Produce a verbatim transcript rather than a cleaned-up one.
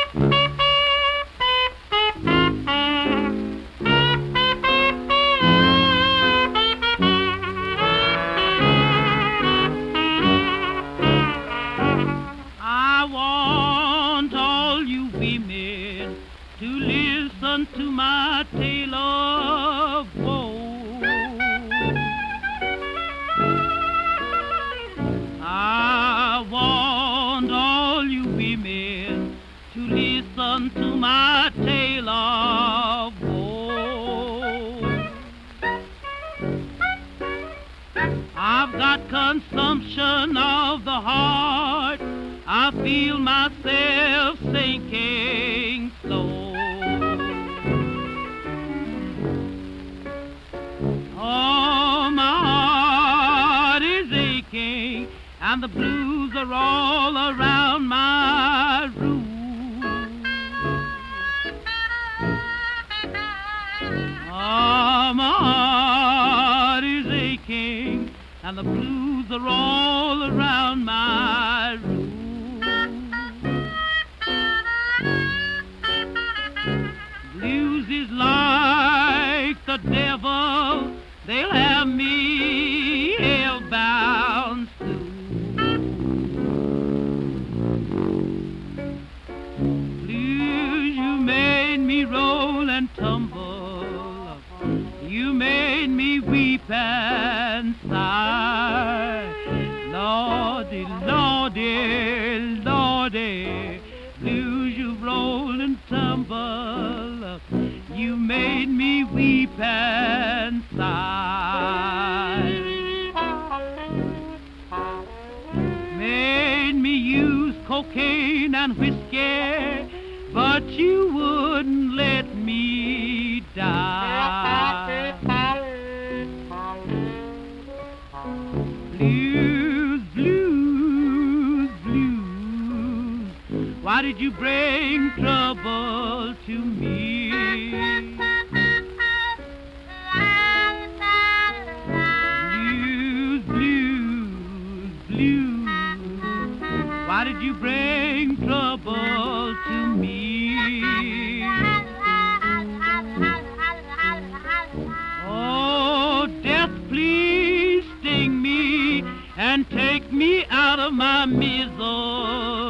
I want all you women to listen to my tale of woe. I want all you women to listen to my tale of woe. I've got consumption of the heart. I feel myself sinking slow. Oh, my heart is aching, and the blues are all around my room. Oh, my heart is aching, and the blues are all around my room. Blues is like the devil, they'll have me hell-bound soon. Blues, you made me roll and tumble, you made me weep and sigh. Lordy, Lordy, Lordy, blues, you roll and tumble, you made me weep and sigh. Made me use cocaine and whiskey, but you wouldn't let me die. Blues, blues, blues, why did you bring trouble to me? Blues, blues, blues, why did you bring trouble to me? Oh, death, please sting me and take me out of my misery.